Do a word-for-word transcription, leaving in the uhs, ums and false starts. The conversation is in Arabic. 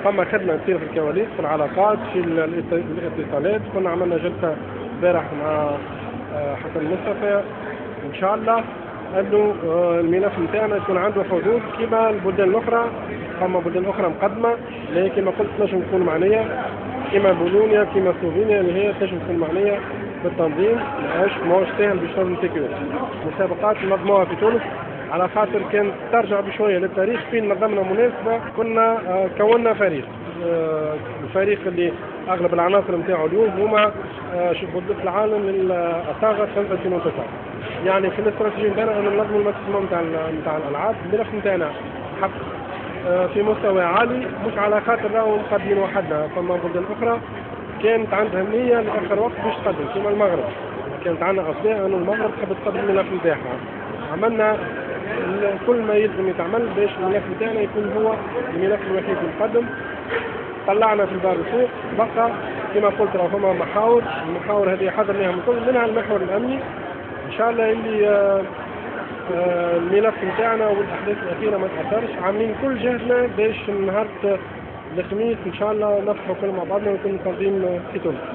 فما خدمه تصير في الكواليس، في العلاقات، في الاتصالات. كنا عملنا جلسه امبارح مع آه، حسن مصطفى. ان شاء الله انه آه، الملف نتاعنا يكون عنده حدود كما البلدان الاخرى. فما بلدان اخرى مقدمه اللي كما قلت نجم تكون معنيه، كما بولونيا كما سلوفينيا اللي هي تنجم تكون معنيه بالتنظيم. ماهوش ماهوش ساهل باش تنظم سيكوريتي. مسابقات نظموها في تونس على خاطر كانت ترجع بشويه للتاريخ. فين نظمنا مناسبه كنا آه، كونا فريق، آه، الفريق اللي اغلب العناصر نتاعو اليوم هما آه، شوفوا في العالم الصاغه سنه ألفين وتسعة. يعني في الاستراتيجيه نتاعنا انه ننظموا الماكسيموم نتاع نتاع الالعاب. الملف نتاعنا حق آه، في مستوى عالي، مش على خاطر راهو مقدمين وحدنا. فما بلدان اخرى كانت عندها نيه لاخر وقت باش تقدم، كما المغرب كانت عندنا اصداء انه المغرب تحب تقدم الملف نتاعها. عملنا كل ما يلزم يتعمل باش الملف نتاعنا يكون هو الملف الوحيد المقدم. طلعنا في الباب السوق بقى كما قلت راه فما محاور. المحاور هذه حضرناها من كل منها المحور الامني. ان شاء الله اللي آه آه الملف نتاعنا والاحداث الاخيره ما تاثرش. عاملين كل جهدنا باش نهار الخميس ان شاء الله نفتحوا كل مع بعضنا ويكون تنظيم في تونس.